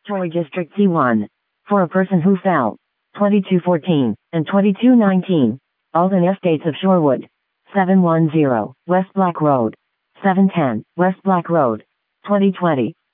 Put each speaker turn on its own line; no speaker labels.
Troy District C1. For a person who fell. 2214 and 2219. Alden Estates of Shorewood. 710 West Black Road. 710 West Black Road. 2020.